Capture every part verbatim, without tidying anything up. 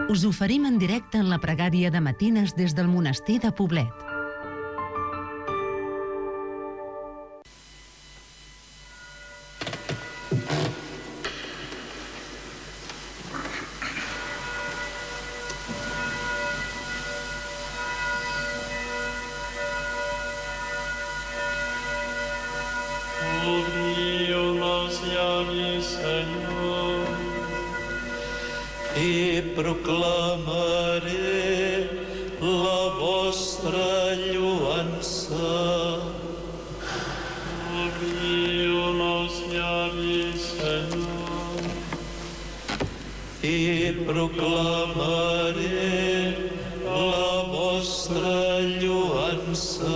Us oferim en directe en la pregària de matines des del monestir de Poblet. Proclamaré la vostra lluança. Obriu meus llavis, Senyor. I proclamaré la vostra lluança.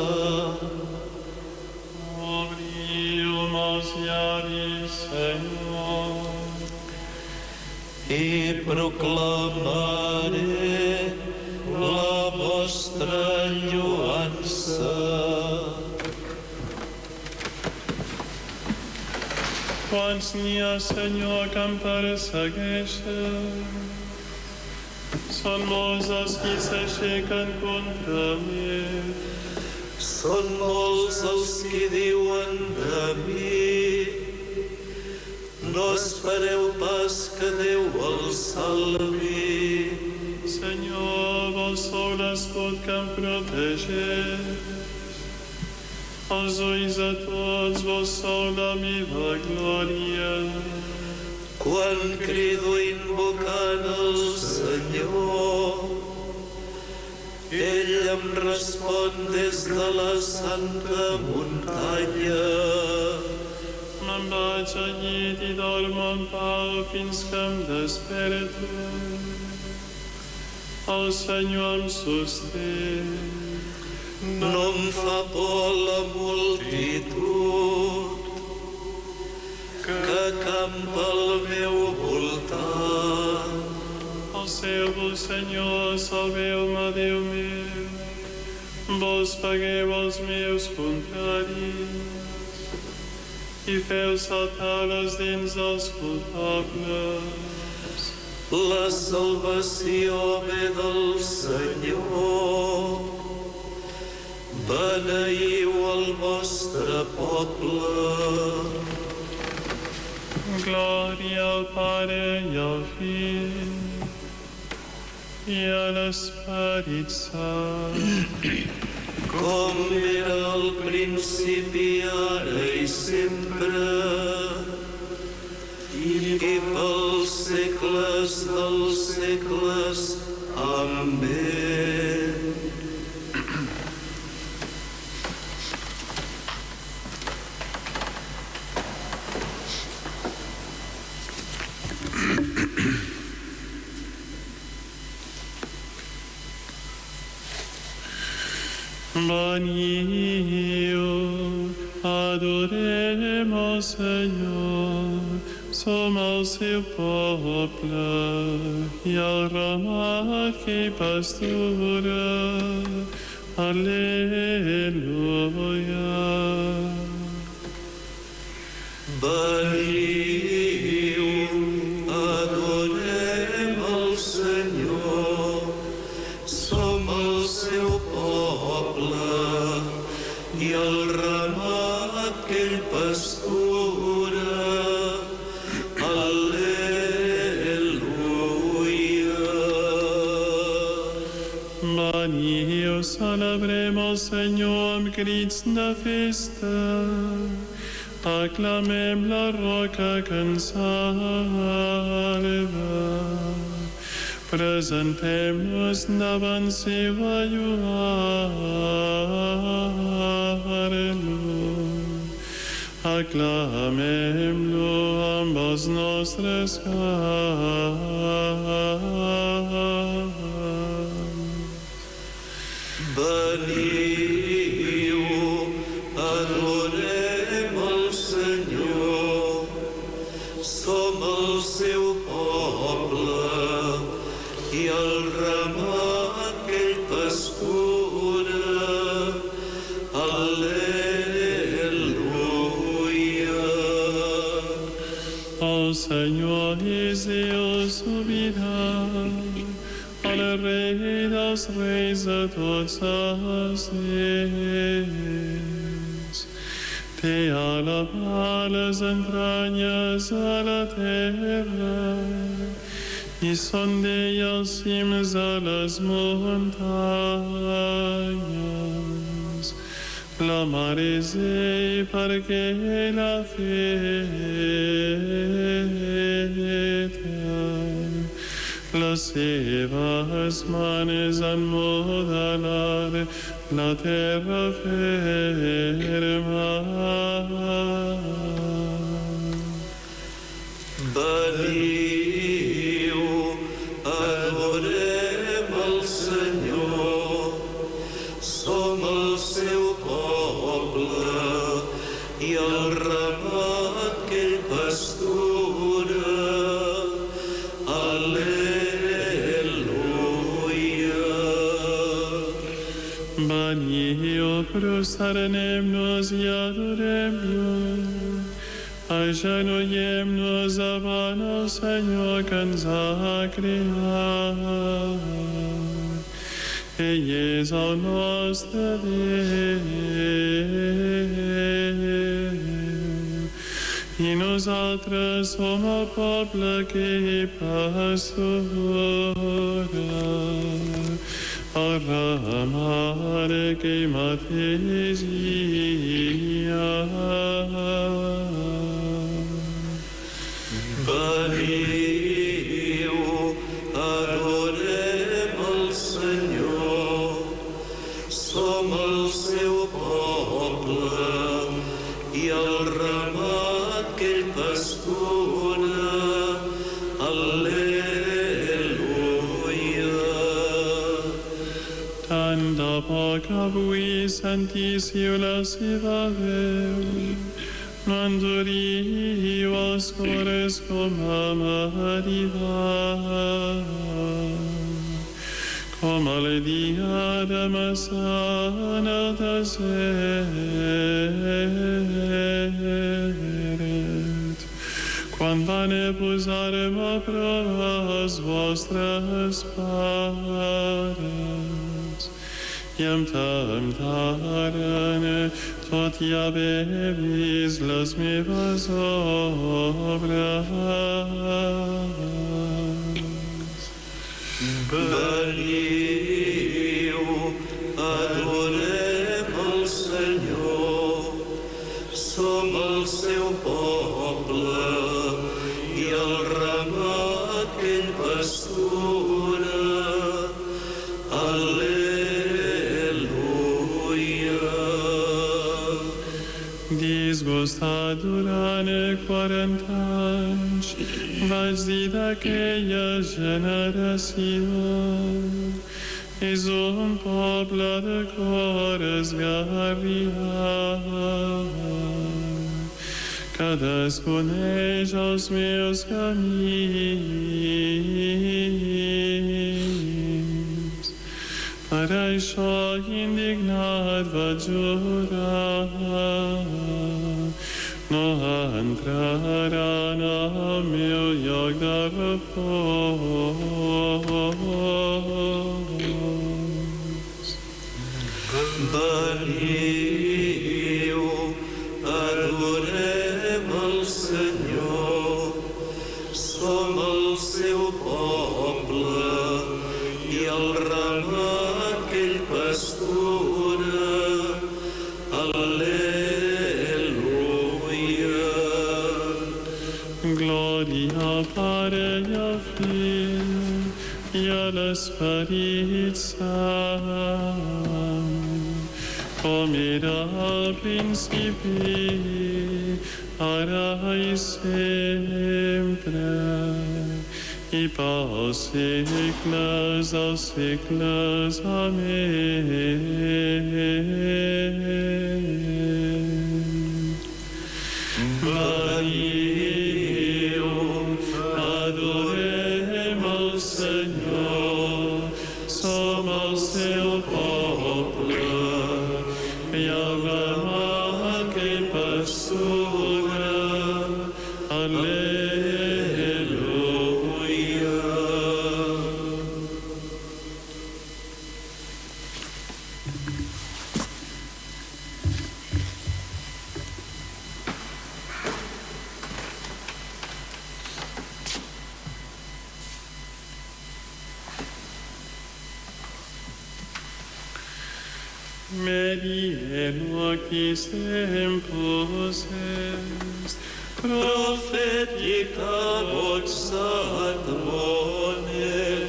Obriu meus llavis, Senyor. I proclamaré la vostra lluança. Quants n'hi ha, Senyor, que em persegueixen? Són molts els qui s'aixequen contra mi. Són molts els qui diuen de mi: no espereu pas que Déu el salvi. Senyor, vos sou l'escut que em protegeix. Els ulls de tots vos sou la meva glòria. Quan crido invocant el Senyor, ell em respon des de la santa muntanya. Me'n vaig al llit i dormo en pau fins que em desperto. El Senyor em sosté. No em fa por la multitud que acampa al meu voltant. Alceu-vos, Senyor, salveu-me, Déu meu. Vos pagueu els meus contraris i feu saltar les dents dels culpables. La salvació ve del Senyor. Beneiu el vostre poble. Glòria al Pare i al Fill i a l'Esperit Sant, com era al principi, ara i sempre, i pels segles dels segles. Amén. Veniu, adorem el Senyor, som el seu poble i el ramat que hi pastura. Aleluia. Veniu, adorem el Senyor, som el seu poble i el ramat que ell pastura. Aleluia. Veniu, celebrem el Senyor amb crits de festa. Aclamem la roca que ens salva. Presentem-nos davant seu a lloar-lo. Aclamem-lo amb els nostres cants. Veniu, adorem el Senyor, som el seu poble i el ramat que ell pastura. Aleluia. El Senyor és Déu sobirà, al Rei dels reis de tots els dies. Té alabar les entranyes de la terra i són d'ell els cims de les muntanyes. La mar és ell perquè l'ha feta. Les seves mans han modelat la terra ferma. Veniu, adorem el Senyor, som el seu poble i el ramat que ell pastura. Veniu, prosternem-nos i adorem-lo, agenollem-nos davant el Senyor que ens ha creat. Ell és el nostre Déu i nosaltres som el poble que hi pastura. El ramat que ell mateix hi ha. Veniu, adorem el Senyor, som el seu poble i el ramat que ell pastura. Tant de bo que avui sentíssiu la seva veu, no enduríeu els cors com a Meribà, com el dia de Massa en el desert, quan van posar-me a prova els vostres pares i em temptaren, tot i haver vist les meves obres. Veniu, adorem el Senyor, som el seu poble i el ramat que ell pastura. Disgustat durant quaranta anys, vaig dir d'aquella generació: és un poble de cor esgarriat, que desconeix els meus camins. Per això indignat vaig jurar: no entraran al meu lloc de repòs. Veniu, adorem el Senyor, som el seu poble i el ramat que ell pastura. Glòria al Pare i al Fill i a l'Esperit Sant, com era al principi, ara i sempre, i pels segles dels segles. Amén. Veniu, adorem el Senyor, som el seu poble i el ramat que ell pastura. Al·leluia. Medie noctis tempus est, prophetica vox admone,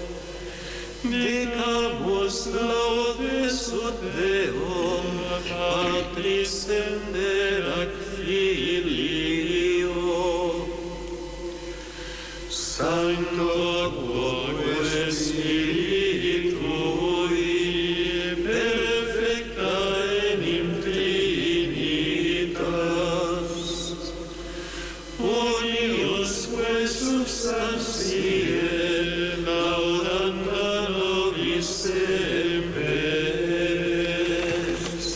dicamus laudes ut Deo, Patris et Filio, Sancto quoque Spiritui, perfecta enim Trinitas, uniusque substantiae, laudanda nobis semperes.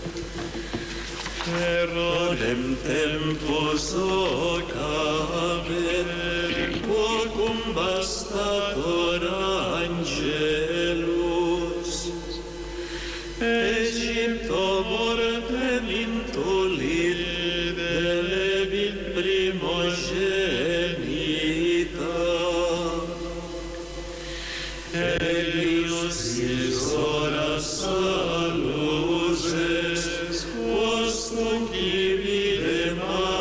Errorem tempus occabe, quocum bastator angelus, Egypto mortem intulit, delebit primogenita, Elius is horas saluses, postum cividem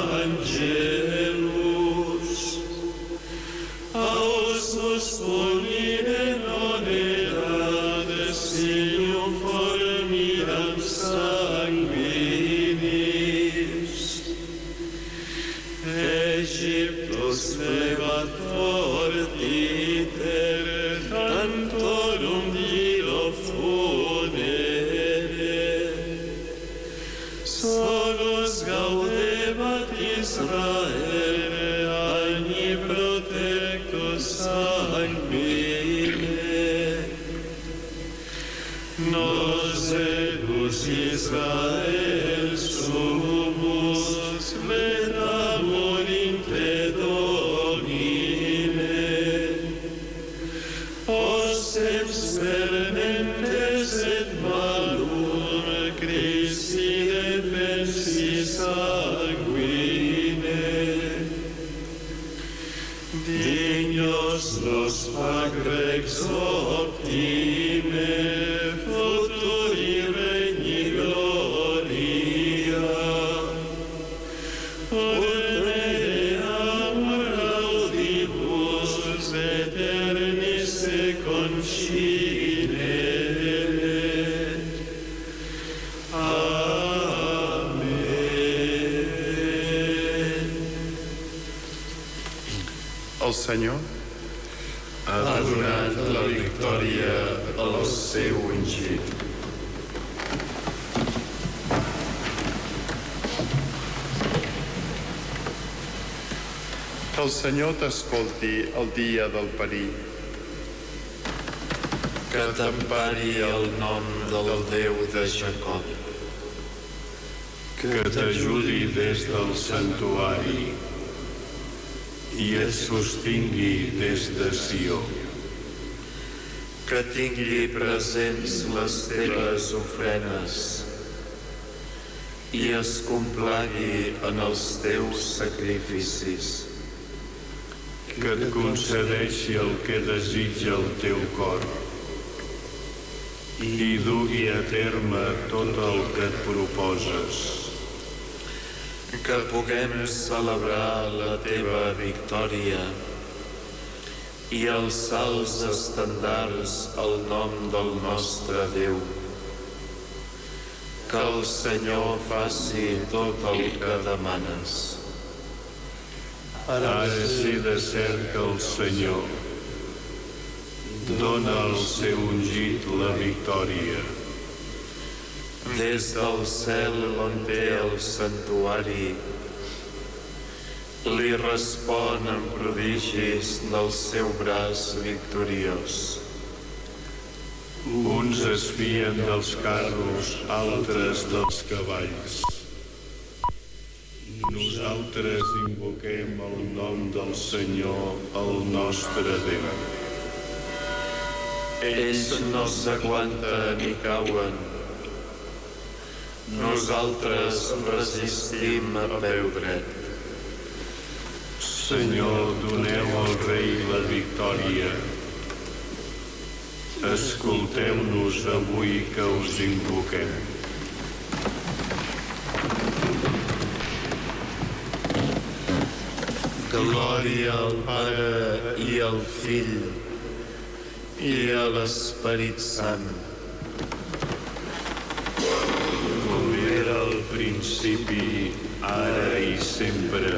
angelus, ausus punire non erades, sium formidam sanguinis. Egyptus levat fortiter, tantorum Dio funere, solus gaudebat Israele, agni protectus sanguine. Nos edus Israel sumus, vetamur in te Domine, possem spermentes et malum, Christi defensis sanguine. Dignos los fac rex optime, futuri regni gloria, Ulteream laudibus eternis se concinere. Amen. El Senyor ha donat la victòria al seu ungit. Que el Senyor t'escolti el dia del perill. Que t'empari el nom del Déu de Jacob. que t'ajudi des del santuari i et sostingui des de Sió. Que tingui presents les teves ofrenes i es complagui en els teus sacrificis. Que et concedeixi el que desitja el teu cor i dugui a terme tot el que et proposes. Que puguem celebrar la teva victòria i alçar els estendards al nom del nostre Déu. Que el Senyor faci tot el que demanes. Ara sí de cert que el Senyor dona al seu ungit la victòria. Des del cel on té el santuari, li respon amb prodigis del seu braç victoriós. Uns es fien dels carros, altres dels cavalls. Nosaltres invoquem el nom del Senyor, el nostre Déu. Ells no s'aguanten ni cauen. Nosaltres resistim a peu dret. Senyor, doneu al rei la victòria. escolteu-nos avui que us invoquem. Glòria al Pare i al Fill i a l'Esperit Sant, Com era al principi, ara i sempre,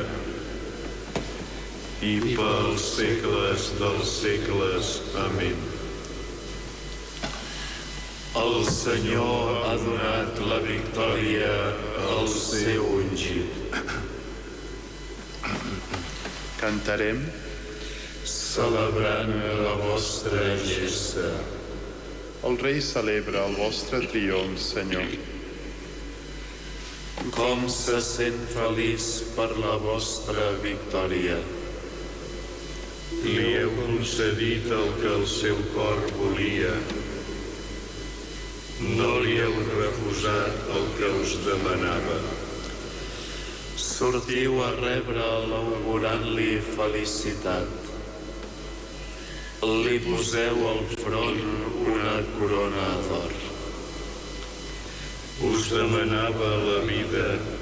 i pels segles dels segles. Amén. el Senyor ha donat la victòria al seu ungit. Cantarem Celebrant la vostra gesta. El rei celebra el vostre triomf, Senyor. Com se sent feliç per la vostra victòria. Li heu concedit el que el seu cor volia. No li heu refusat el que us demanava. Sortiu a rebre'l augurant-li felicitat. Li poseu al front una corona d'or. Us demanava la vida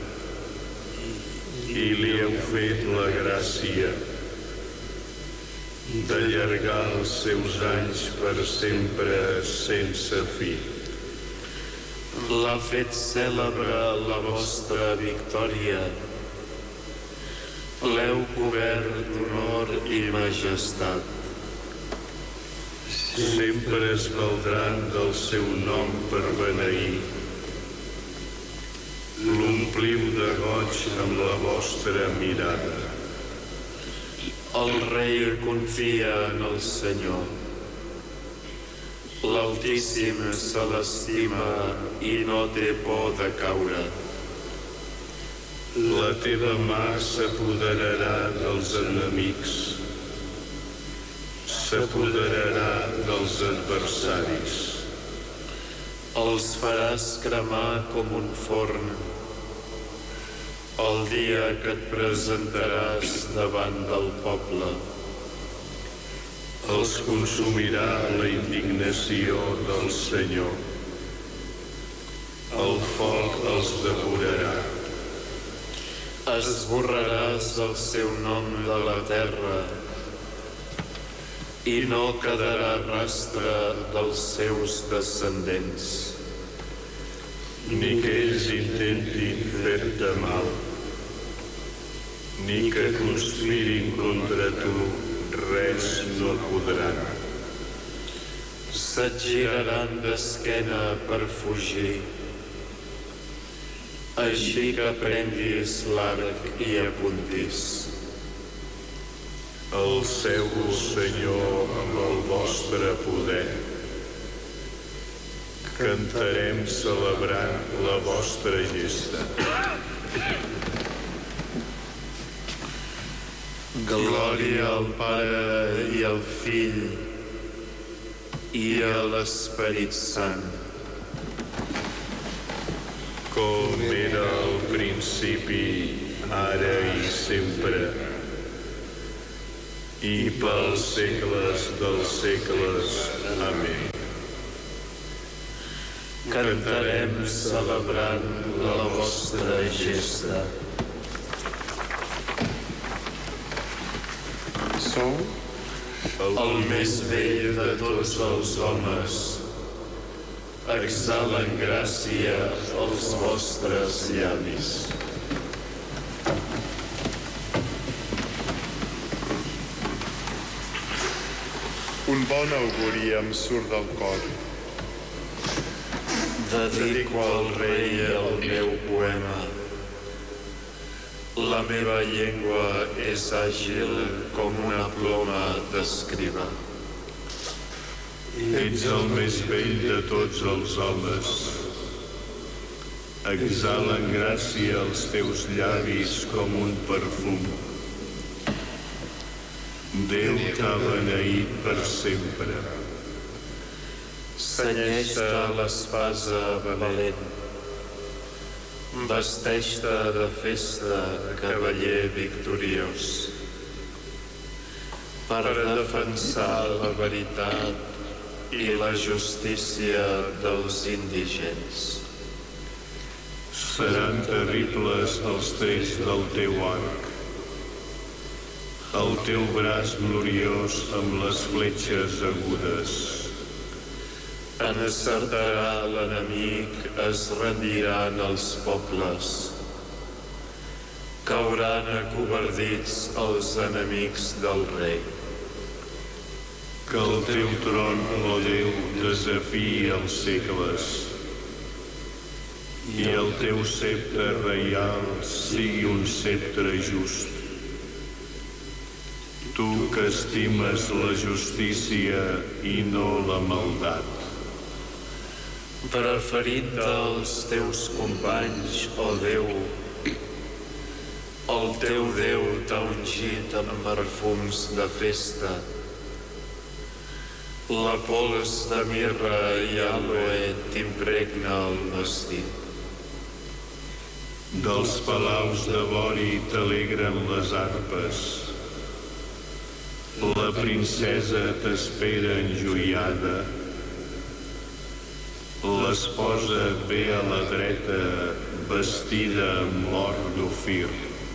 i li heu fet la gràcia d'allargar els seus anys per sempre sense fi. L'ha fet cèlebre la vostra victòria. L'heu cobert d'honor i majestat. Sempre es valdran del seu nom per beneir. L'ompliu de goig amb la vostra mirada. El rei confia en el Senyor. L'Altíssim se l'estima i no té por de caure. La teva mà s'apoderarà dels enemics. S'apoderarà dels adversaris. Els faràs cremar com un forn el dia que et presentaràs davant del poble. Els consumirà la indignació del Senyor. El foc els devorarà. Esborraràs el seu nom de la terra i no quedarà rastre dels seus descendents. Ni que ells intentin fer-te mal, ni que conspirin contra tu, res no podran. Se't giraran d'esquena per fugir. Així que prenguis l'arc i apuntis. Alceu-vos, Senyor, amb el vostre poder. Cantarem celebrant la vostra gesta. Glòria al Pare i al Fill i a l'Esperit Sant. Com era al principi, ara i sempre, i pels segles dels segles. Amén. Cantarem celebrant la vostra gesta. Sou El més vell de tots els homes, exhalen gràcia als vostres llavis. un bon auguri em surt del cor. Dedico al rei el meu poema. La meva llengua és àgil com una ploma d'escriba. Ets el més vell de tots els homes. Exhalen gràcia als teus llavis com un perfum. Déu t'ha beneït per sempre. Cenyeix-te l'espasa valent. Vesteix-te de festa, cavaller victoriós. Per defensar la veritat i la justícia dels indigents. Seran terribles els trets del teu arc, el teu braç gloriós amb les fletxes agudes. Encertarà l'enemic, es rendiran els pobles. Cauran acovardits els enemics del rei. Que el teu tron, ó Déu, desafiï els segles i el teu sceptre reial sigui un sceptre just. Tu que estimes la justícia i no la maldat. Preferint els teus companys, ó Déu, el teu Déu t'ha ungit amb perfums de festa. La pols de mirra i àloe t'impregna el vestit. Dels palaus de vori t'alegren les arpes. La princesa t'espera enjoiada. L'esposa et ve a la dreta, vestida amb or d'Ofir.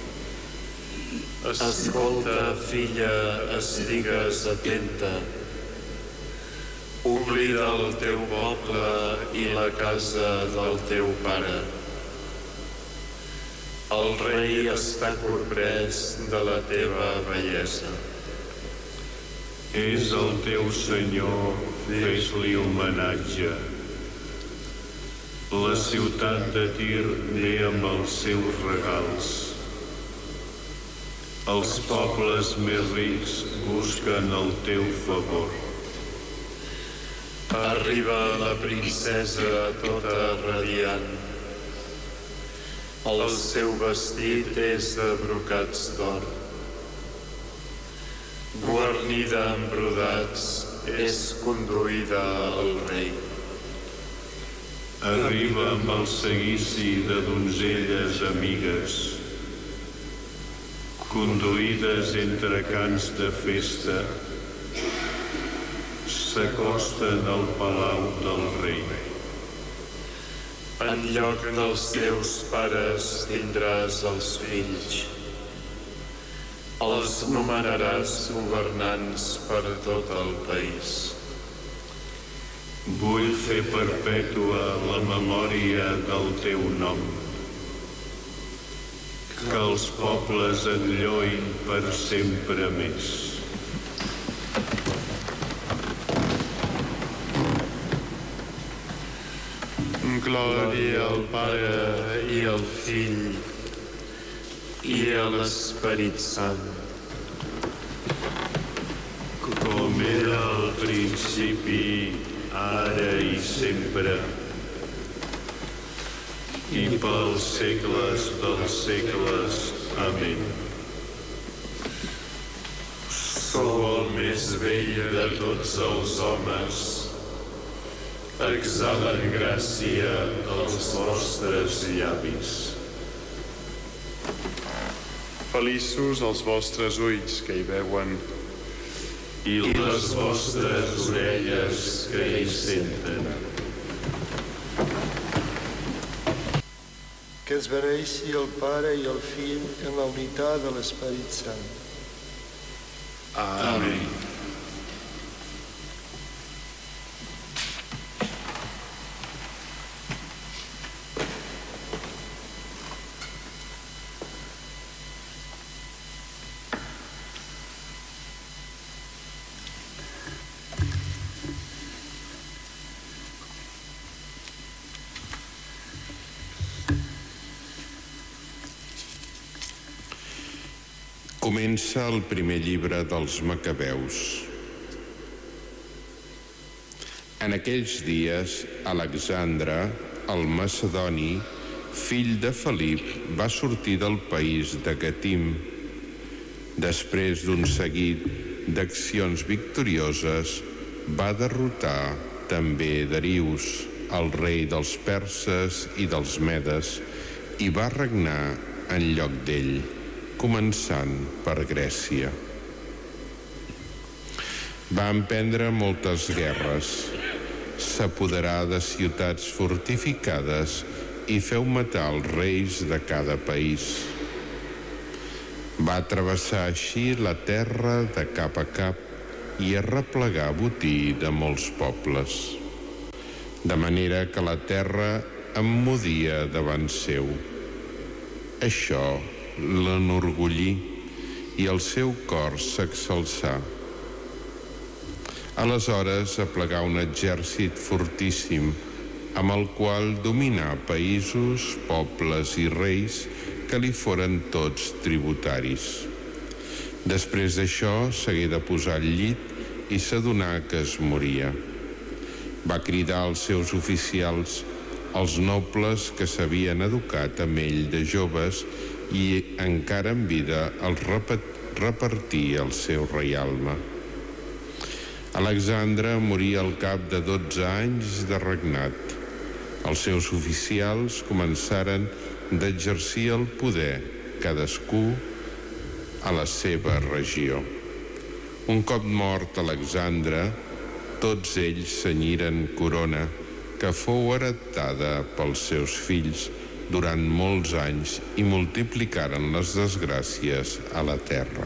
Escolta, filla, estigues atenta. Oblida el teu poble i la casa del teu pare. El rei està corprès de la teva bellesa. És el teu senyor, fes-li homenatge. La ciutat de Tir ve amb els seus regals. Els pobles més rics busquen el teu favor. Arriba la princesa tota radiant. El seu vestit és de brocats d'or. Guarnida amb brodats, és conduïda al rei. Arriba amb el seguici de donzelles amigues, conduïdes entre cants de festa, s'acosten al palau del rei. En lloc dels teus pares tindràs els fills. Els nomenaràs governants per tot el país. Vull fer perpètua la memòria del teu nom. Que els pobles et lloin per sempre més. Glòria al Pare i al Fill i a l'Esperit Sant. Com era al principi, ara i sempre, i pels segles dels segles. Amén. Sou el més vell de tots els homes. Exhalen gràcia als vostres llavis. Feliços els vostres ulls que hi veuen i les vostres orelles que hi senten. Que es beneixi el Pare i el Fill en la unitat de l'Esperit Sant. Amén. Comença el primer llibre dels Macabeus. En aquells dies, Alexandre, el macedoni, fill de Felip, va sortir del país de Catim. Després d'un seguit d'accions victorioses, va derrotar també Darius, el rei dels perses i dels medes, i va regnar en lloc d'ell, començant per Grècia. Va emprendre moltes guerres, s'apoderà de ciutats fortificades i feu matar els reis de cada país. Va travessar així la terra de cap a cap i arreplegar botí de molts pobles, de manera que la terra emmudia davant seu. Això l'enorgullí i el seu cor s'exalçà. Aleshores aplegà un exèrcit fortíssim amb el qual dominà països, pobles i reis que li foren tots tributaris. Després d'això s'hagué de posar al llit i s'adonà que es moria. Va cridar als seus oficials, els nobles que s'havien educat amb ell de joves i encara en vida els repartia el seu reialme. Alexandre morí al cap de dotze anys de regnat. Els seus oficials començaren d'exercir el poder, cadascú a la seva regió. Un cop mort Alexandre, tots ells cenyiren corona, que fou heretada pels seus fills durant molts anys i multiplicaren les desgràcies a la terra.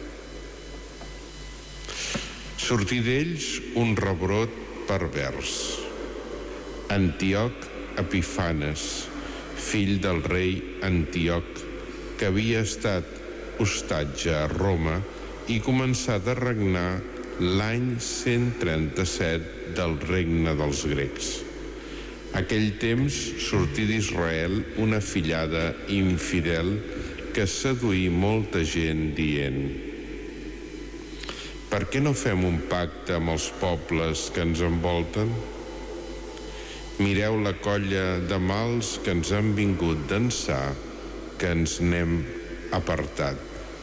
Sortí d'ells un rebrot pervers. Antíoc Epifanes, fill del rei Antíoc, que havia estat hostatge a Roma i començà a regnar l'any cent trenta-set del regne dels grecs. Aquell temps sortí d'Israel una fillada infidel que seduí molta gent dient: per què no fem un pacte amb els pobles que ens envolten? Mireu la colla de mals que ens han vingut d'ençà que ens n'hem apartat.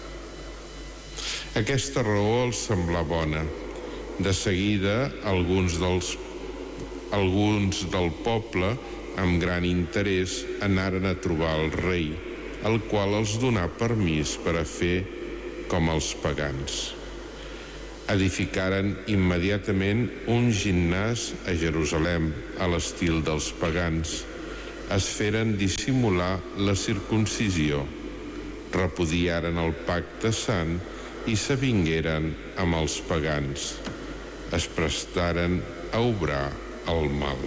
Aquesta raó els semblà bona. De seguida, alguns dels Alguns del poble, amb gran interès, anaren a trobar el rei, el qual els donà permís per a fer com els pagans. Edificaren immediatament un gimnàs a Jerusalem, a l'estil dels pagans. Es feren dissimular la circuncisió, repudiaren el pacte sant i s'avingueren amb els pagans. Es prestaren a obrar el mal.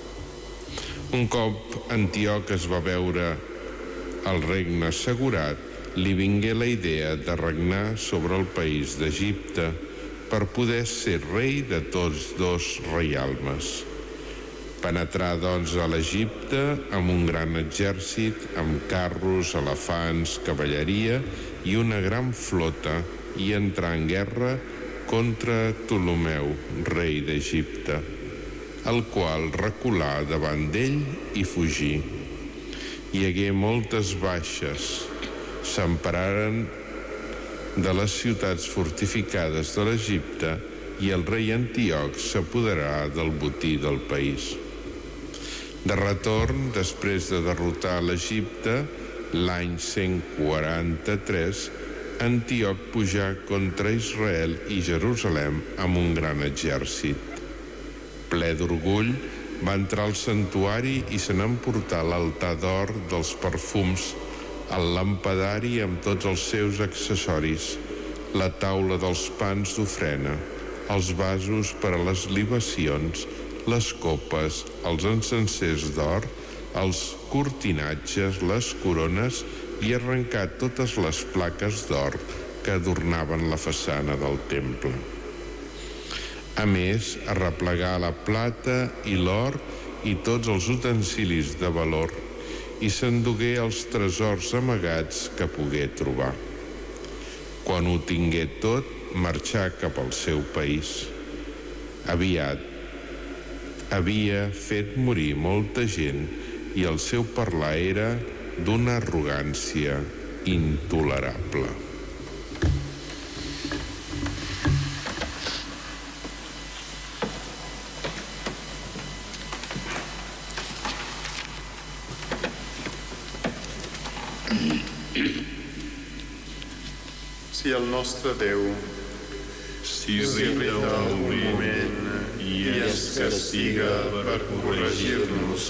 Un cop Antíoc es va veure el regne assegurat, li vingué la idea de regnar sobre el país d'Egipte per poder ser rei de tots dos reialmes. Penetrà, doncs, a l'Egipte amb un gran exèrcit, amb carros, elefants, cavalleria i una gran flota, i entrà en guerra contra Ptolemeu, rei d'Egipte, el qual reculà davant d'ell i fugí. Hi hagué moltes baixes. S'empararen de les ciutats fortificades de l'Egipte i el rei Antíoc s'apoderà del botí del país. De retorn, després de derrotar l'Egipte, l'any cent quaranta-tres, Antíoc pujà contra Israel i Jerusalem amb un gran exèrcit. Ple d'orgull, va entrar al santuari i se n'emportà l'altar d'or dels perfums, el lampadari amb tots els seus accessoris, la taula dels pans d'ofrena, els vasos per a les libacions, les copes, els encensers d'or, els cortinatges, les corones i arrencar totes les plaques d'or que adornaven la façana del temple. A més, arreplegà la plata i l'or i tots els utensilis de valor i s'endugué els tresors amagats que pogué trobar. Quan ho tingué tot, marxà cap al seu país. Aviat havia fet morir molta gent i el seu parlar era d'una arrogància intolerable. Si el nostre Déu s'irrita un moment i ens castiga per corregir-nos.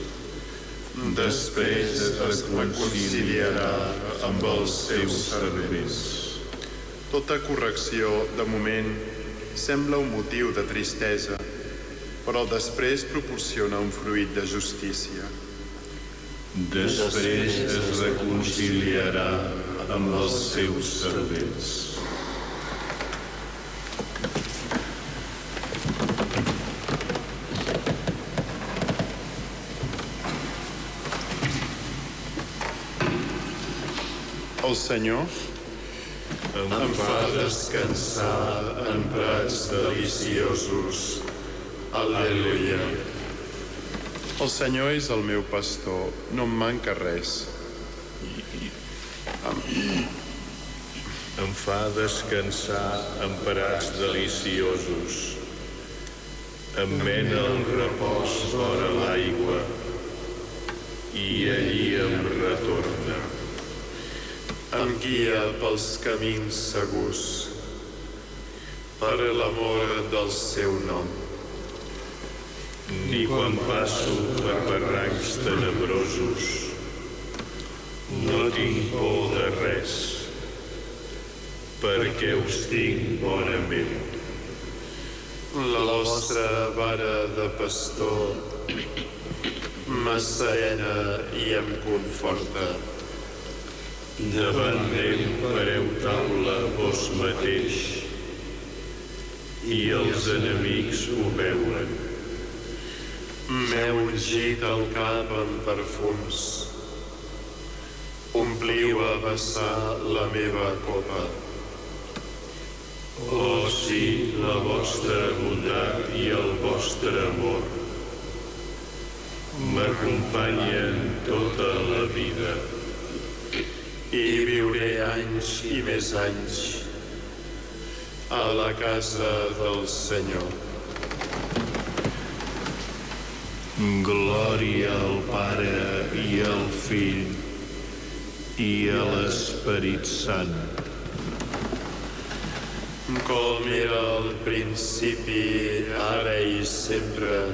Després es reconciliarà amb els seus servents. Tota correcció, de moment, sembla un motiu de tristesa, però després proporciona un fruit de justícia. Després es reconciliarà amb els seus servents. El Senyor em fa descansar en prats deliciosos. Al·leluia. El Senyor és el meu pastor, no em manca res. Em fa descansar en prats deliciosos. Em mena al repòs vora l'aigua i allí em retorna. Em guia pels camins segurs, per l'amor del seu nom. Ni quan passo per barrancs tenebrosos, no tinc por de res, perquè us tinc bonament. La vostra vara de pastor m'asserena i em conforta. Davant d'ell fareu taula vos mateix, i els enemics ho veuen. M'heu ungit el cap amb perfums. Ompliu a vessar la meva copa. Oh, sí, la vostra bondat i el vostre amor m'acompanyen tota la vida. I viuré anys i més anys a la casa del Senyor. Glòria al Pare i al Fill i a l'Esperit Sant. Com era al principi, ara i sempre,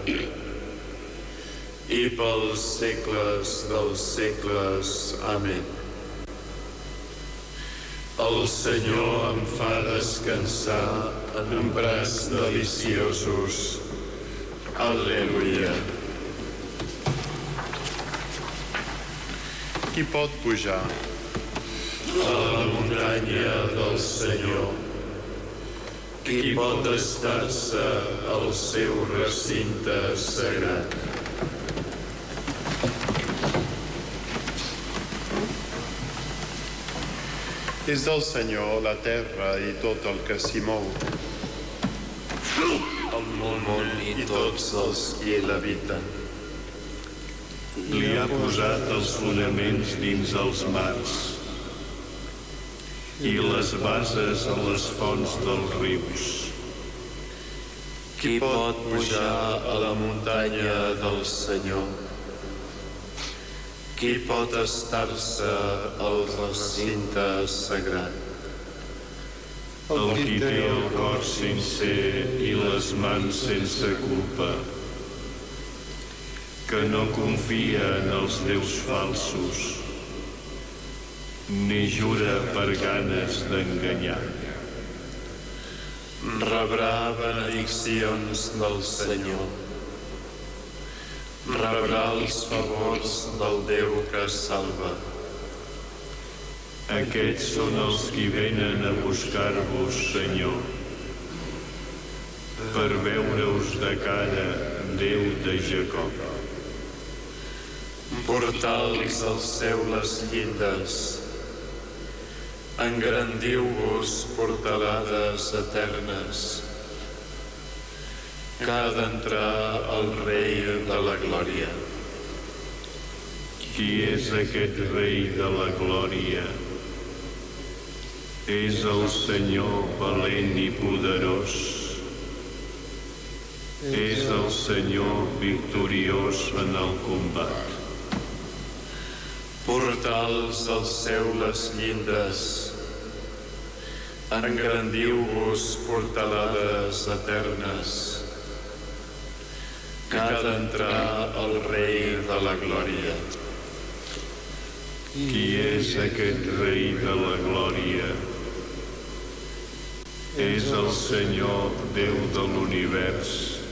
i pels segles dels segles. Amén. El Senyor em fa descansar en prats deliciosos. Al·leluia. Qui pot pujar A la muntanya del Senyor, qui pot estar-se al seu recinte sagrat. És del Senyor la terra i tot el que s'hi mou. El món i tots els qui l'habiten. Li ha posat els fonaments dins els mars i les bases a les fonts dels rius. Qui pot pujar a la muntanya del Senyor? Qui pot estar-se al recinte sagrat? El qui té el cor sincer i les mans sense culpa, que no confia en els déus falsos, ni jura per ganes d'enganyar. Rebrà benediccions del Senyor. Rebrà els favors del Déu que salva. Aquests són els qui venen a buscar-vos, Senyor, per veure-us de cara, Déu de Jacob. Portals al seu les llindes. Engrandiu-vos portalades eternes, que ha d'entrar el Rei de la Glòria. Qui és aquest Rei de la Glòria? És el Senyor valent i poderós. És el Senyor victoriós en el combat. Portals al seu les llindes. Engrandiu-vos portalades eternes, que ha d'entrar el Rei de la Glòria. Qui és aquest Rei de la Glòria? És el Senyor Déu de l'univers.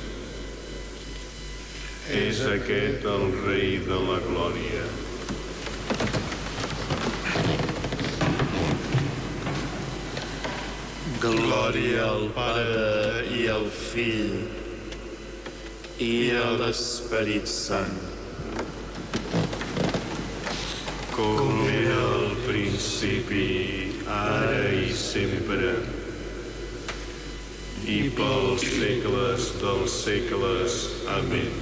És aquest el Rei de la Glòria. Glòria al Pare i al Fill i a l'Esperit Sant. Com era al principi, ara i sempre, i pels segles dels segles. Amén.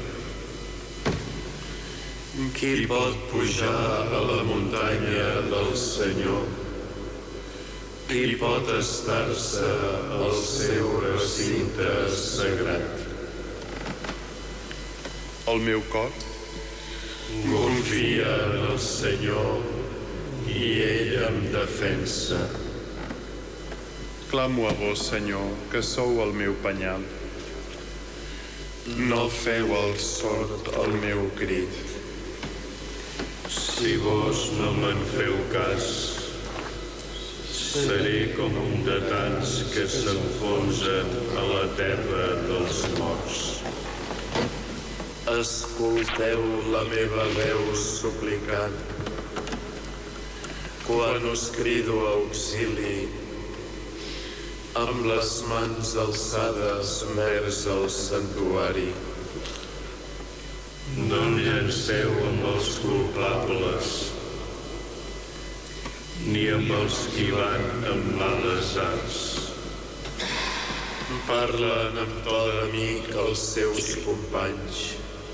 Qui pot pujar a la muntanya del Senyor? Qui pot estar-se al seu recinte sagrat? El meu cor confia en el Senyor i ell em defensa. clamo a vos, Senyor, que sou el meu penyal. No feu el sord al meu crit. Si vos no me'n feu cas, seré com un de tants que s'enfonsen a la terra dels morts. Escolteu la meva veu suplicant, quan us crido a auxili, amb les mans alçades vers el santuari. No em llanceu amb els culpables, ni amb els qui van amb males arts. Parlen amb to d'amic els seus companys,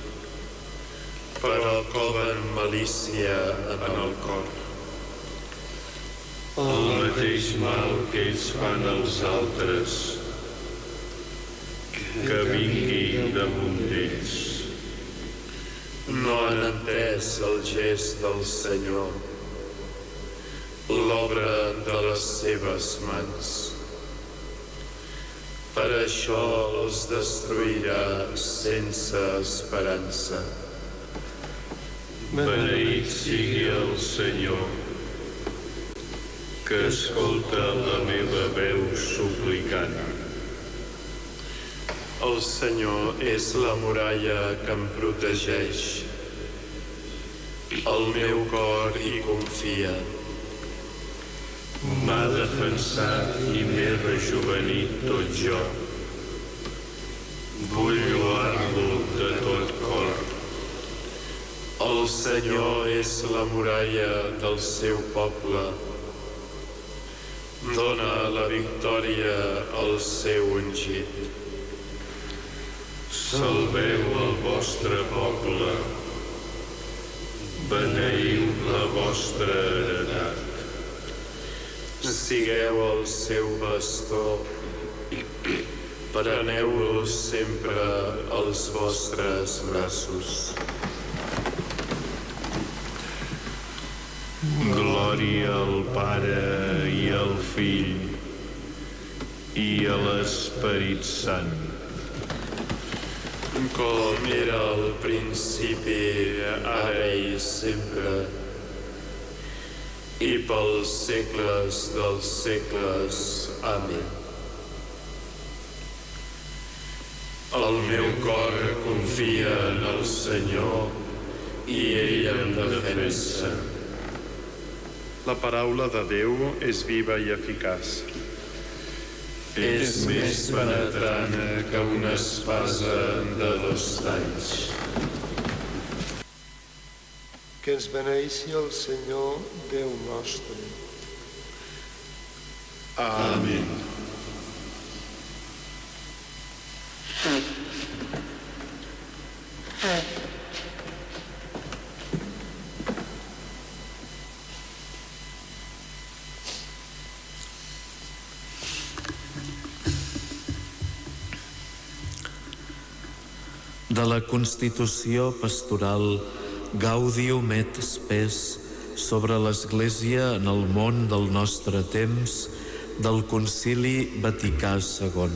però coven malícia en el cor. El mateix mal que ells fan als altres, que vingui damunt d'ells. No han entès el gest del Senyor, l'obra de les seves mans. Per això els destruirà sense esperança. Beneït sigui el Senyor, que escolta la meva veu suplicant. El Senyor és la muralla que em protegeix. El meu cor hi confia. M'ha defensat i m'he rejuvenit tot jo. Vull lloar-lo de tot cor. El Senyor és la muralla del seu poble. Dóna la victòria al seu ungit. Salveu el vostre poble. Beneïu la vostra heretat. Sigueu el seu bastó. Preneu-los sempre als vostres braços. Glòria al Pare i al Fill i a l'Esperit Sant. Com era al principi, ara i sempre, i pels segles dels segles. Amén. El meu cor confia en el Senyor i ell em defensa. La paraula de Déu és viva i eficaç. És més penetrant que una espasa de dos talls. Que ens beneeixi el Senyor Déu nostre. Amén. De la Constitució Pastoral Gaudium et Spes sobre l'Església en el món del nostre temps, del Concili Vaticà segon.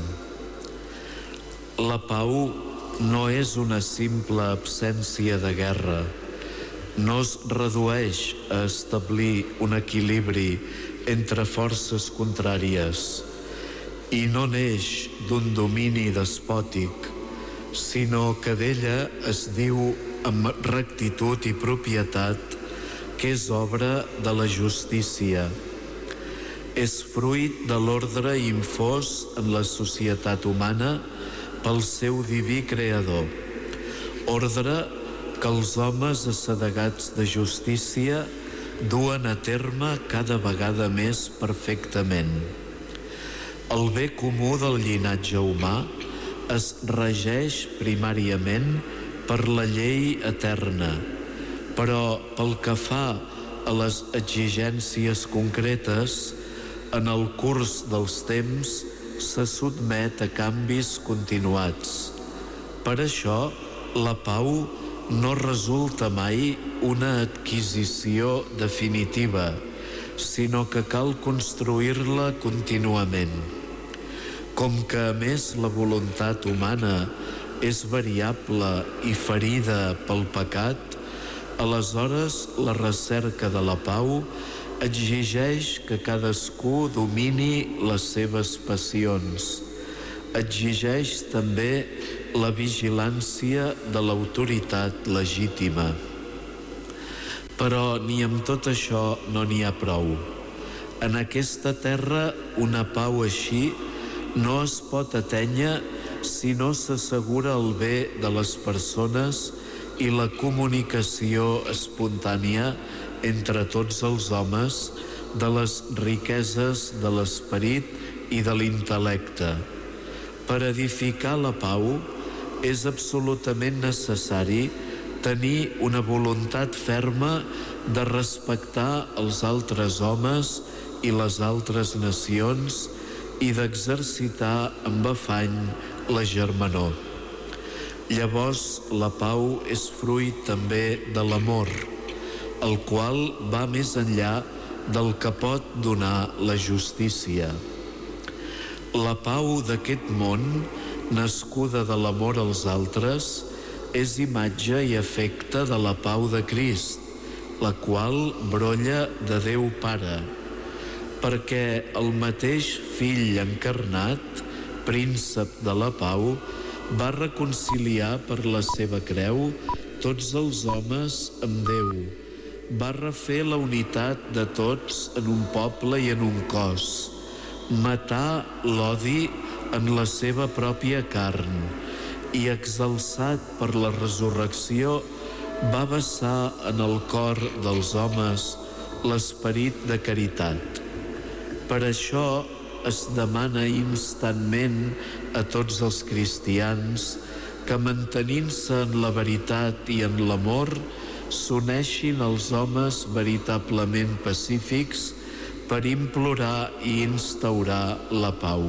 La pau no és una simple absència de guerra, no es redueix a establir un equilibri entre forces contràries i no neix d'un domini despòtic, sinó que d'ella es diu amb rectitud i propietat que és obra de la justícia. És fruit de l'ordre infós en la societat humana pel seu diví creador, ordre que els homes assedegats de justícia duen a terme cada vegada més perfectament. El bé comú del llinatge humà es regeix primàriament per la llei eterna, però pel que fa a les exigències concretes, en el curs dels temps se sotmet a canvis continuats. Per això, la pau no resulta mai una adquisició definitiva, sinó que cal construir-la contínuament. Com que, a més, la voluntat humana és variable i ferida pel pecat, aleshores la recerca de la pau exigeix que cadascú domini les seves passions. Exigeix també la vigilància de l'autoritat legítima. Però ni amb tot això no n'hi ha prou. En aquesta terra una pau així no es pot atènyer si no s'assegura el bé de les persones i la comunicació espontània entre tots els homes de les riqueses de l'esperit i de l'intel·lecte. Per edificar la pau és absolutament necessari tenir una voluntat ferma de respectar els altres homes i les altres nacions i d'exercitar amb afany la germanor. Llavors, la pau és fruit també de l'amor, el qual va més enllà del que pot donar la justícia. La pau d'aquest món, nascuda de l'amor als altres, és imatge i efecte de la pau de Crist, la qual brolla de Déu Pare, perquè el mateix Fill encarnat, príncep de la pau, va reconciliar per la seva creu tots els homes amb Déu. Va refer la unitat de tots en un poble i en un cos, matar l'odi en la seva pròpia carn i, exalçat per la resurrecció, va vessar en el cor dels homes l'esperit de caritat. Per això es demana instantment a tots els cristians que, mantenint-se en la veritat i en l'amor, s'uneixin els homes veritablement pacífics per implorar i instaurar la pau.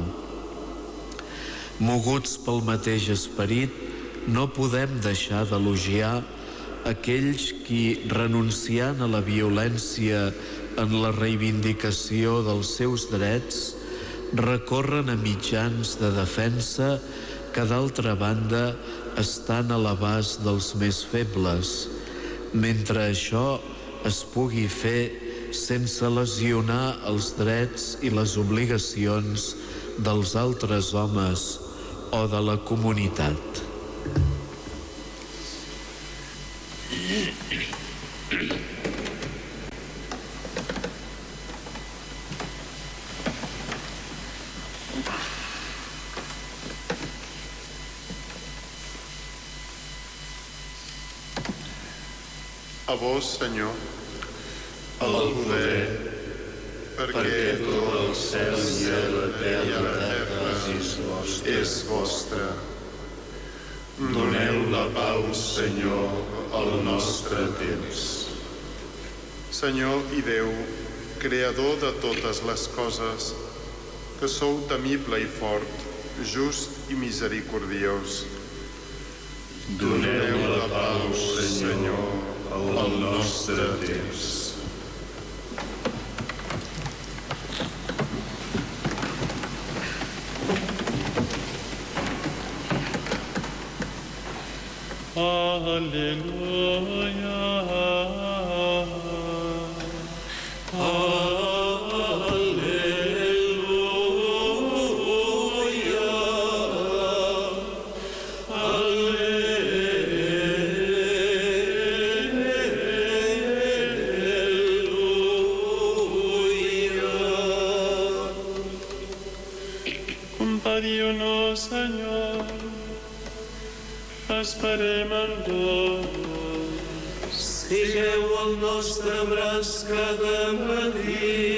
Moguts pel mateix esperit, no podem deixar d'elogiar aquells qui, renunciant a la violència en la reivindicació dels seus drets, recorren a mitjans de defensa que, d'altra banda, estan a l'abast dels més febles, mentre això es pugui fer sense lesionar els drets i les obligacions dels altres homes o de la comunitat. A vos, Senyor, el poder, perquè tot el cel i la terra és vostre. Doneu la pau, Senyor, al nostre temps. Senyor i Déu, creador de totes les coses, que sou temible i fort, just i misericordiós. Doneu la pau, Senyor, al nostre temps. Alleluia. Compadiu-nos, Senyor, esperem en vos. Sigueu el nostre braç cada matí,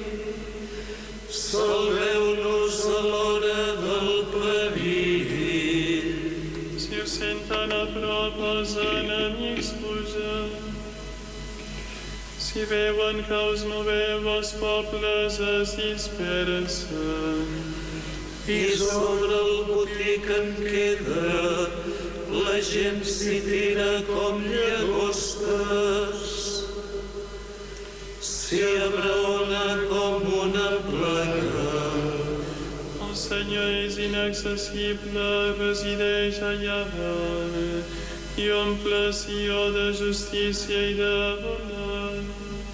salveu-nos a l'hora del perill. Si us senten a prop els enemics fugen, si veuen que us moveu els pobles es dispersen. I sobre el botí que en queda, la gent s'hi tira com llagostes, s'hi abraona com una plaga. El Senyor és inaccessible, resideix allà dalt, i omple Sió de justícia i de bondat.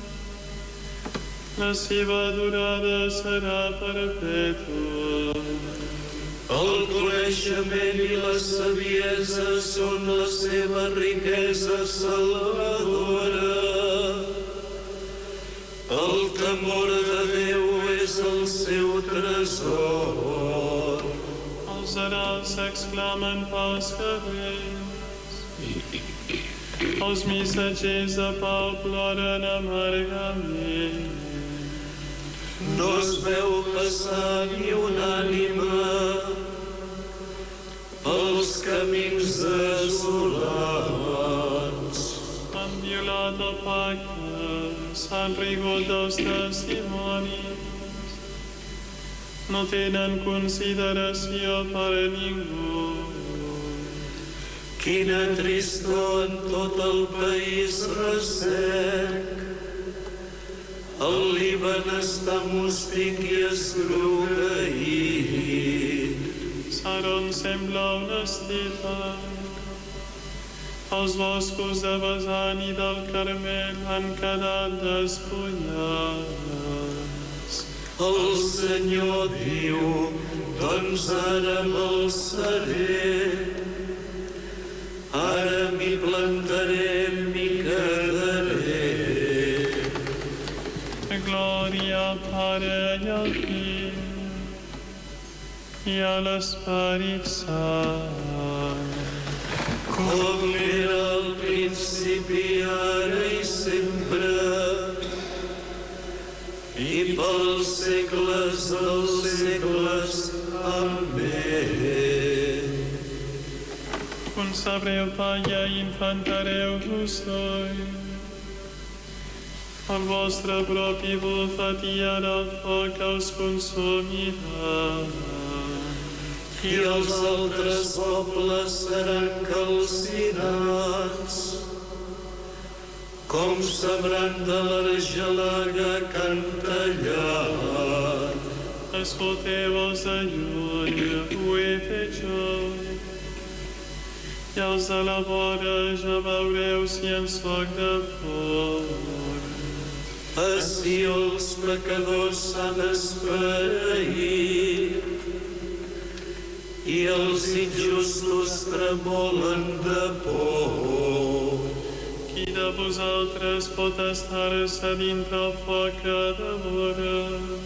La seva durada serà perpètua. El coneixement i la saviesa són la seva riquesa salvadora. El temor de Déu és el seu tresor. Els herals s'exclamen pels carrers. Els missatgers de pau ploren amargament. No es veu passar ni una ànima pels camins desolats. Han violat el pacte, s'han rigut dels testimonis. No tenen consideració per ningú. Quina tristor en tot el país ressec. El Líban està mústic i esgrogueït. Saron sembla un estipat. Els boscos de Basan i del Carmel han quedat despullats. El Senyor diu, doncs ara m'alçaré, ara m'hi plantaré, m'hi quedaré. Glòria al Pare i al Fill i a l'Esperit Sant. Com era al principi, ara i sempre, i pels segles dels segles. Amén. Consabreu palla i infantareu rossoi. El vostre propi bufetillarà el foc que us consumirà. I els altres pobles seran calcinats, com sabran de l'argelaga que han tallat. Escolteu els de lluny, ho he fet jo. I els de la vora ja veureu si en soc de fort. Ací els pecadors s'han esfereït i els injustos tremolen de por. Qui de vosaltres pot estar-se dintre el foc que devora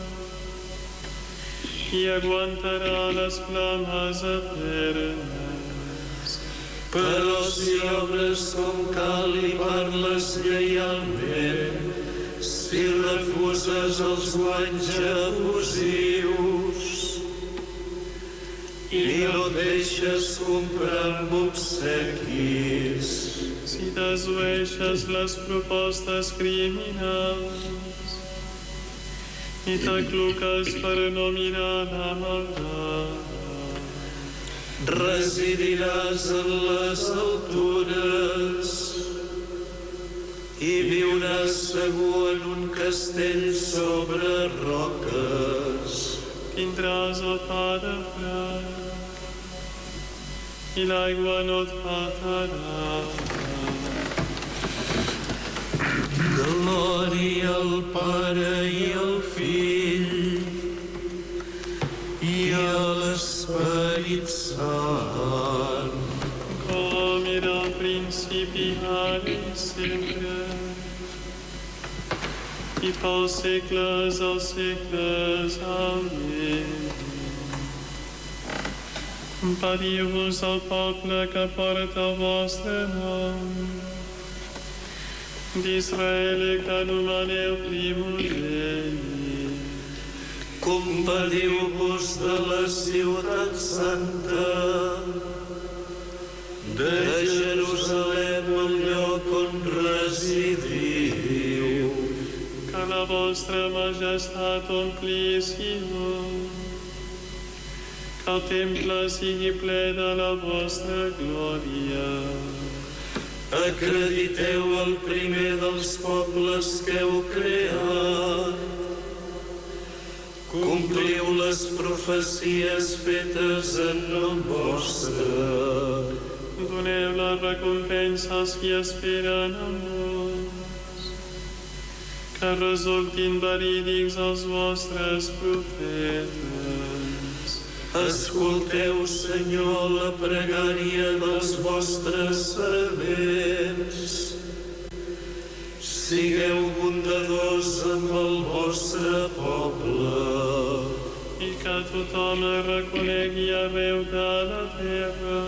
i aguantarà les flames eternes? Però si obres com cal i parles lleialment, si refuses els guanys abusius i no deixes comprar amb obsequis, si desoeixes les propostes criminals i t'acluques per no mirar la maldat, residiràs en les altures i viuràs segur en un castell sobre roques. tindràs el pa de fred i l'aigua no et faltarà. Glòria al Pare i al Fill i a l'Esperit Sant, com era al principi, ara i sempre, i pels segles dels segles. Amén. Pariu-vos al poble que porta el vostre nom, d'Israel que anomeneu primogènit. Compadiu-vos de la ciutat santa, de Jerusalem, el lloc on residiu. Que la vostra majestat ompli Sió, que el temple sigui ple de la vostra glòria. Acrediteu el primer dels pobles que heu creat. Compliu les profecies fetes en nom vostre. Doneu la recompensa als qui esperen amors, que resultin verídics els vostres profetes. Escolteu, Senyor, la pregària dels vostres servents. Sigueu bondadors amb el vostre poble. I que tothom el reconegui arreu de la terra,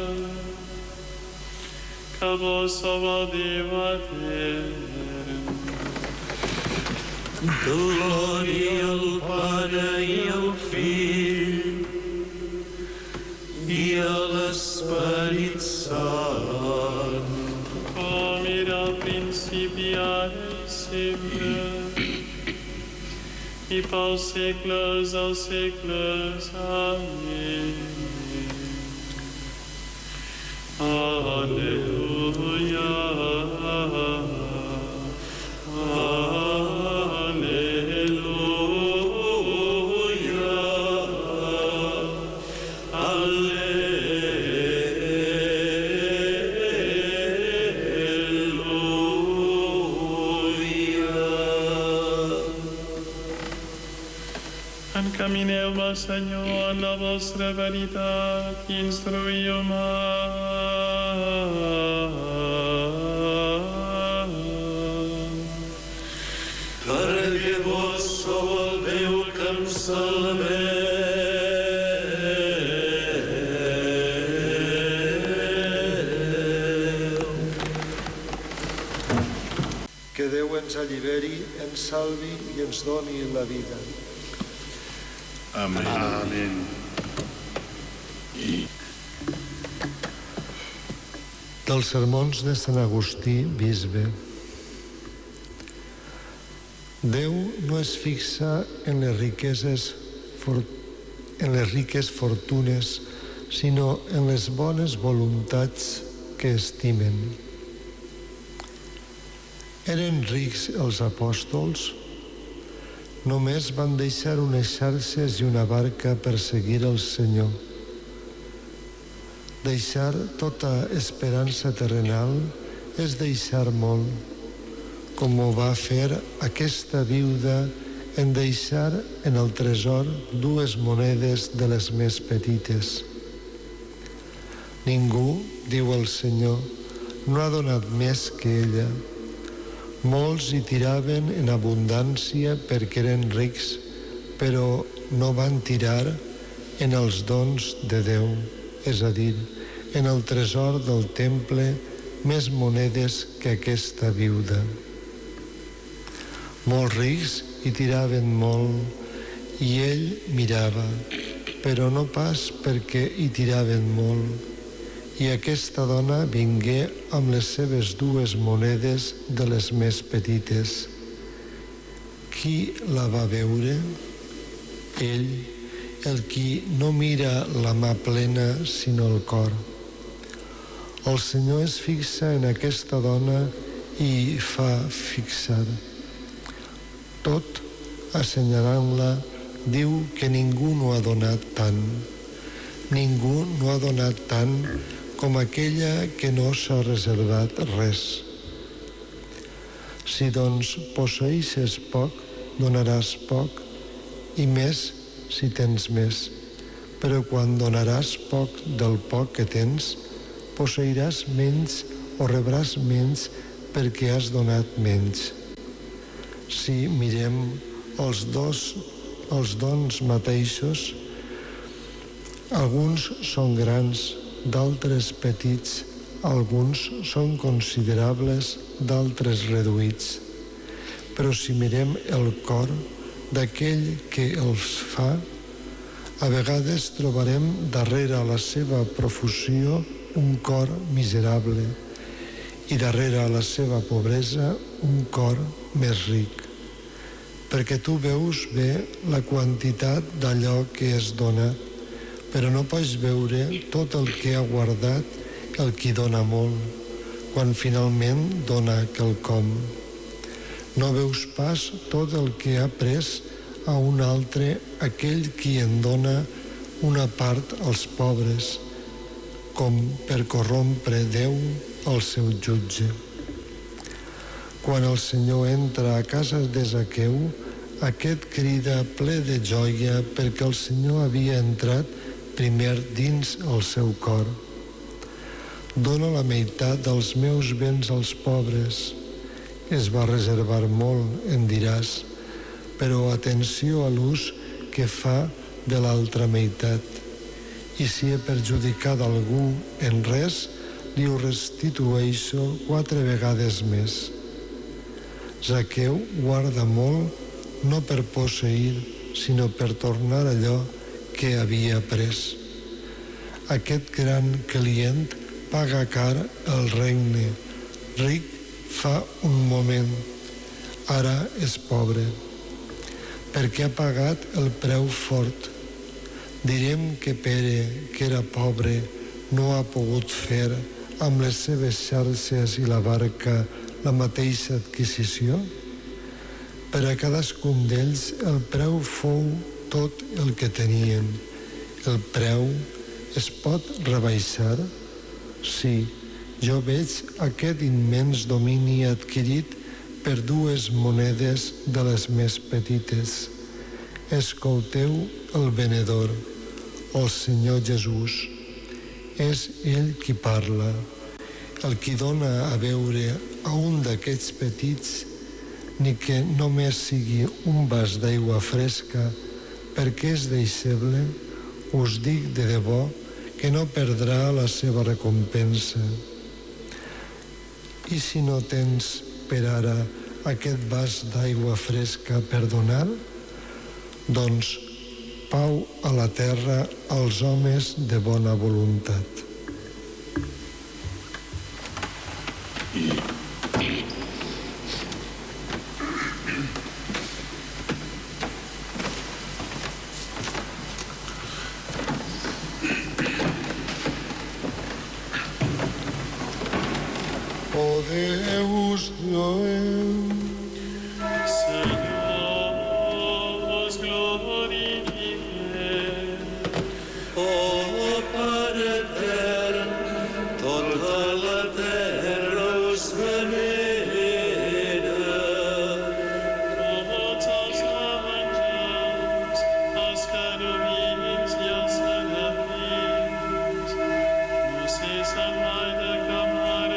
que vos sou el Déu etern. Glòria al Pare i al Fill i a l'Esperit Sant, com era al principi, ara i sempre, i pels segles dels segles. Amén. Aleluia. Encamineu-me, Senyor, en la vostra veritat, i instruïu-me. Perquè vos sou el Déu que em salveu. Que Déu ens alliberi, ens salvi i ens doni la vida. Amén. Amén. Dels sermons de Sant Agustí, bisbe. Déu no es fixa en les riqueses, en les riques fortunes, sinó en les bones voluntats que estimen. Eren rics els apòstols? Només van deixar unes xarxes i una barca per seguir el Senyor. Deixar tota esperança terrenal és deixar molt, com ho va fer aquesta viuda en deixar en el tresor dues monedes de les més petites. Ningú, diu el Senyor, no ha donat més que ella. Molts hi tiraven en abundància perquè eren rics, però no van tirar en els dons de Déu, és a dir, en el tresor del temple, més monedes que aquesta viuda. Molts rics hi tiraven molt i ell mirava, però no pas perquè hi tiraven molt. I aquesta dona vingué amb les seves dues monedes de les més petites. Qui la va veure? Ell, el qui no mira la mà plena, sinó el cor. El Senyor es fixa en aquesta dona i fa fixar. Tot, assenyalant-la, diu que ningú no ha donat tant. Ningú no ha donat tant com aquella que no s'ha reservat res. Si doncs posseïsses poc, donaràs poc, i més si tens més. Però quan donaràs poc del poc que tens, posseiràs menys o rebràs menys perquè has donat menys. Si mirem els dos, els dons mateixos, alguns són grans, d'altres petits, alguns són considerables, d'altres reduïts. Però si mirem el cor d'aquell que els fa, a vegades trobarem darrere la seva profusió un cor miserable i darrere la seva pobresa un cor més ric. Perquè tu veus bé la quantitat d'allò que es dona, però no pots veure tot el que ha guardat el qui dona molt, quan finalment dona quelcom. No veus pas tot el que ha pres a un altre aquell qui en dona una part als pobres, com per corrompre Déu el seu jutge. Quan el Senyor entra a casa de Zaqueu, aquest crida ple de joia perquè el Senyor havia entrat primer dins el seu cor. Dona la meitat dels meus béns als pobres. Es va reservar molt, em diràs, però atenció a l'ús que fa de l'altra meitat. I si he perjudicat algú en res, li ho restitueixo quatre vegades més. Zaqueu guarda molt no per posseir, sinó per tornar allò que havia pres. Aquest gran client paga car el regne, ric fa un moment, ara és pobre, perquè ha pagat el preu fort. Direm que Pere, que era pobre, no ha pogut fer amb les seves xarxes i la barca la mateixa adquisició? Per a cadascun d'ells el preu fou tot el que tenien. El preu es pot rebaixar? Sí, jo veig aquest immens domini adquirit per dues monedes de les més petites. Escolteu el venedor, el Senyor Jesús. És ell qui parla, el qui dona a veure a un d'aquests petits, ni que només sigui un vas d'aigua fresca, perquè és deixeble, us dic de debò que no perdrà la seva recompensa. I si no tens per ara aquest vas d'aigua fresca per donar, doncs pau a la terra als homes de bona voluntat. O Deus Deus, Senhor, vos glorifiquem. O Pare etern, tota la terra us venera. Tots els àngels, els querubins i els serafins, no cessen mai de clamar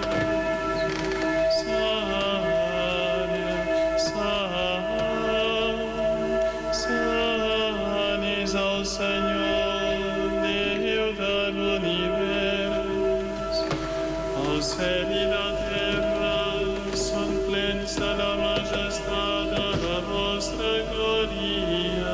cel i la terra són plens de la majestat de la vostra glòria.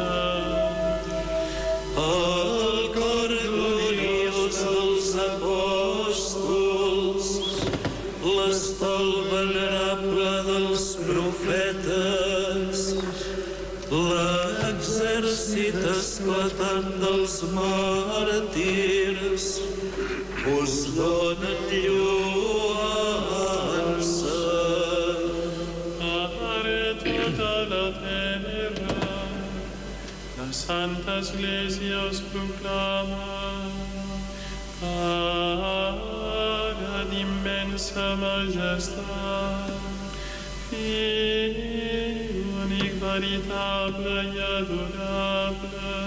El cor gloriós dels apòstols, l'estol venerable dels profetes, l'exèrcit esclatant dels màrtirs, us donen lloança. Pare tota la terra, la Santa Església us proclama, Pare d'immensa majestat, Fill únic, veritable i adorable,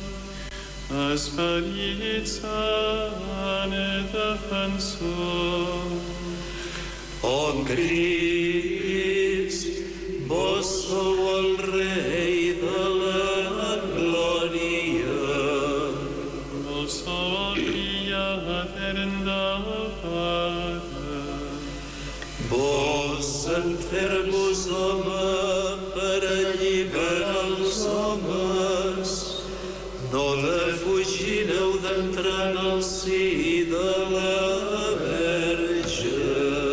Esperit Sant defensor. Oh Crist, vos sou el Rei de la glòria. Vos sou el Fill etern del Pare. Vos en fer-vos home per alliberar els homes, no defugireu d'entrar en el si de la Verge.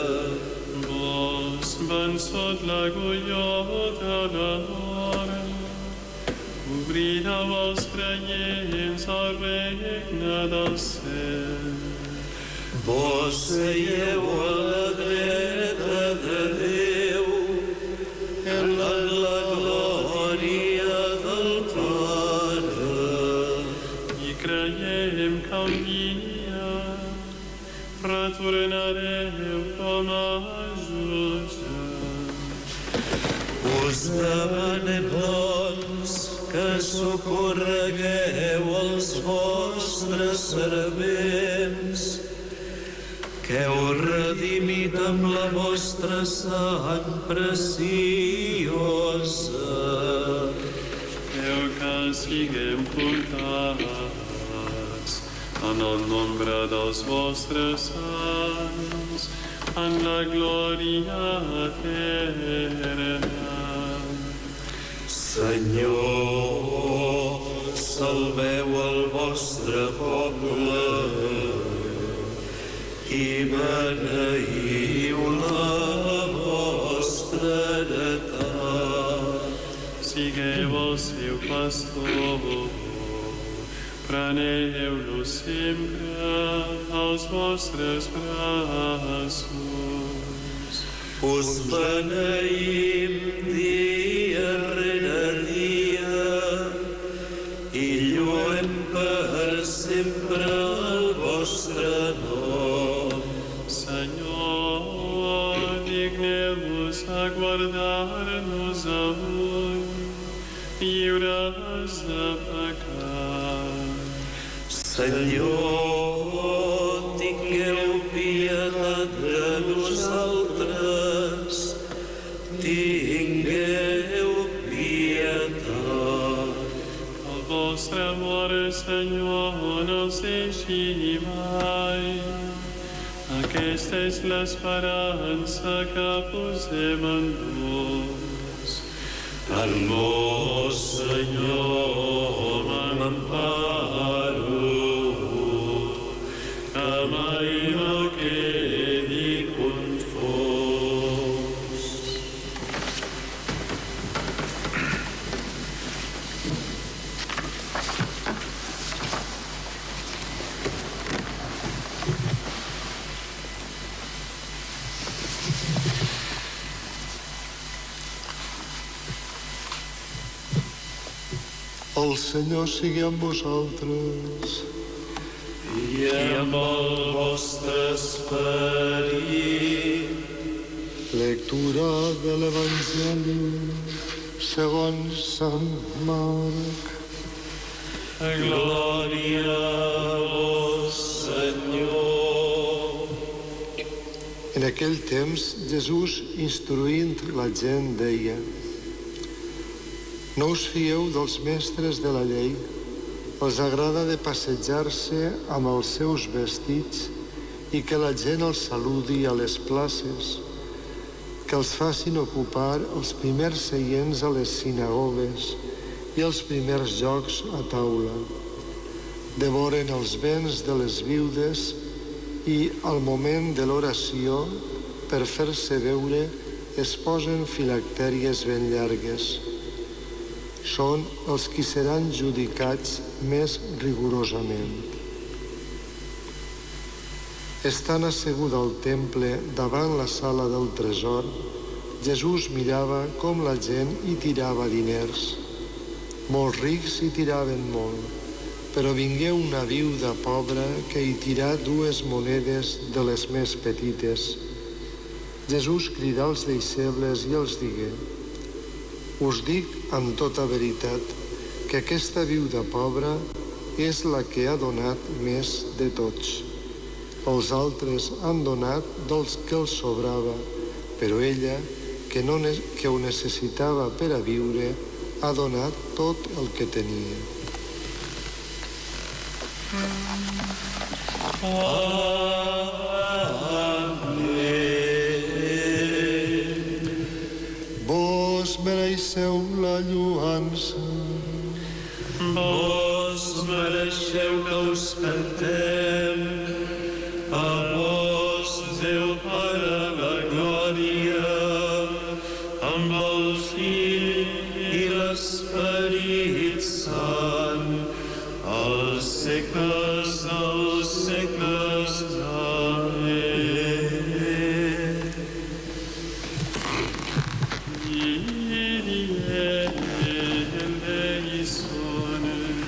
Vos, vençut l'agulló de la mort, obrireu als creients el regne del cel. Vos seieu a la dreta de Déu, en la glòria del Pare. I creiem que un dia retornareu com a jutges. Us demanem, doncs, que socorregueu els vostres servents, que heu redimit amb la vostra sang preciosa. Feu que siguem portats en el nombre dels vostres sants, en la glòria eterna. Senyor, salveu el vostre poble i beneiu la vostra heretat. Sigueu el seu pastor, preneu-lo sempre als vostres braços. Us beneïm dia rere dia i lluem per sempre el vostre nom. Senyor, digneu-vos a guardar-nos avui, lliures de pecat. Senyor, tingueu pietat de nosaltres, tingueu pietat. El vostre amor, Senyor, no us deixi mai. Aquesta és l'esperança que posem en vos. En vos, Senyor, m'emparo, que mai no quedi confós. El Senyor sigui amb vosaltres. I amb el vostre esperit. Lectura de l'Evangeli segons Sant Marc. Glòria a vos, Senyor. En aquell temps, Jesús, instruint la gent, deia: no us fieu dels mestres de la llei. Els agrada de passejar-se amb els seus vestits i que la gent els saludi a les places, que els facin ocupar els primers seients a les sinagogues i els primers llocs a taula. Devoren els béns de les viudes i, al moment de l'oració, per fer-se veure, es posen filactèries ben llargues. Són els qui seran judicats més rigorosament. Estant assegut al temple davant la sala del tresor, Jesús mirava com la gent hi tirava diners. Molts rics hi tiraven molt, Però vingué una viuda pobra que hi tirà dues monedes de les més petites. Jesús cridà als deixebles i els digué: us dic amb tota veritat que aquesta viuda pobra és la que ha donat més de tots. Els altres han donat dels que els sobrava, però ella, que, no ne- que ho necessitava per a viure, ha donat tot el que tenia. Vos mereixeu la lloança. Vos mereixeu que us cantem. A vos, Déu Pare, la glòria, amb el Fill i l'Esperit Sant, als segles dels segles. Amén. Kyrie eleison,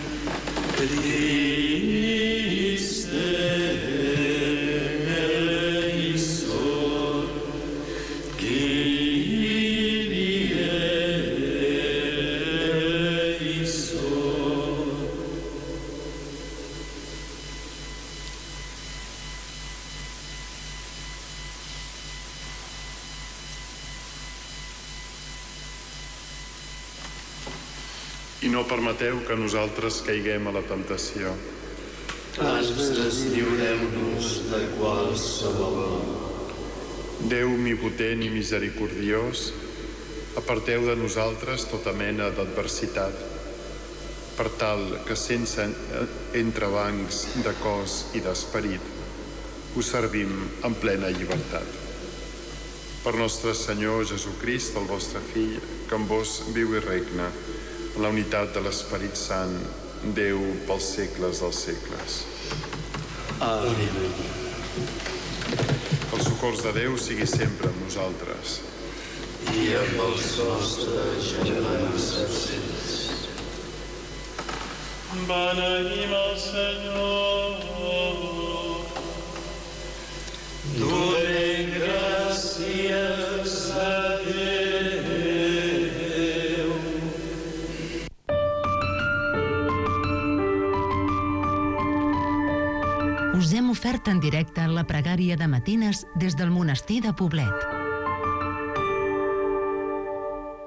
Christe eleison, Kyrie eleison. I no permeteu que nosaltres caiguem a la temptació. Ans lliureu-nos de qualsevol mal. Déu omnipotent i misericordiós, aparteu de nosaltres tota mena d'adversitat, per tal que sense entrebancs de cos i d'esperit us servim en plena llibertat. Per nostre Senyor Jesucrist, el vostre Fill, que amb vos viu i regna, en la unitat de l'Esperit Sant, Déu pels segles dels segles. Amén. El socors de Déu sigui sempre amb nosaltres. I amb els nostres germans absents. Beneïm el Senyor. Donem gràcies a Déu. Us hem ofert en directe la pregària de matines des del monestir de Poblet.